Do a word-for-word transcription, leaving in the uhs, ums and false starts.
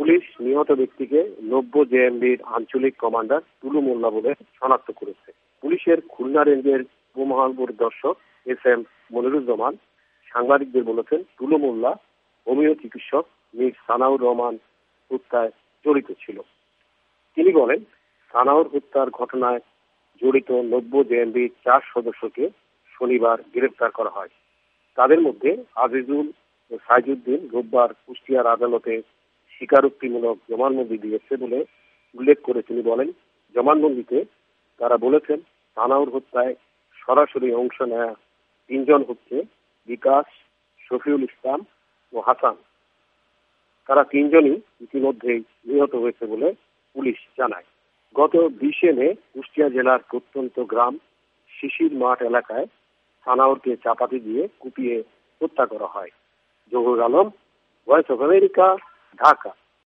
Police নিহত ব্যক্তিকে নব্য জেএমবির আঞ্চলিক কমান্ডার টুলু মোল্লা বলে শনাক্ত করেছে। পুলিশের খুলনা রেঞ্জের উপমহাপরিদর্শক এস এম মনিরুজ্জামান সাংবাদিকদের বলেছেন, টুলু মোল্লা হোমিও চিকিৎসক মীর সানাউর রহমান হত্যায় জড়িত ছিল। তিনি বলেন, সানাউর হত্যার ঘটনায় জড়িত নব্য জেএমবির চার সদস্যকে শনিবার গ্রেফতার করা হয়। তাদের মধ্যে আজিজুল ও সাইজুদ্দিন রোববার কুষ্টিয়ার আদালতে স্বীকারোক্তিমূলক জবানবন্দি দিয়েছে বলে উল্লেখ করে তিনি বলেন, জবানবন্দিতে তারা বলেছেন, সানাউর হত্যায় সরাসরি অংশ নেয়া তিনজন হচ্ছে বিকাশ, শফিউল ইসলাম ও হাসান। তারা তিনজনই ইতিমধ্যেই নিহত হয়েছে বলে পুলিশ জানায়। গত বিশে মে কুষ্টিয়া জেলার প্রত্যন্ত গ্রাম শিশির মাঠ এলাকায় সানাউরকে চাপাতি দিয়ে কুপিয়ে হত্যা করা হয়। Zahur Alam, voice of America, Dhaka.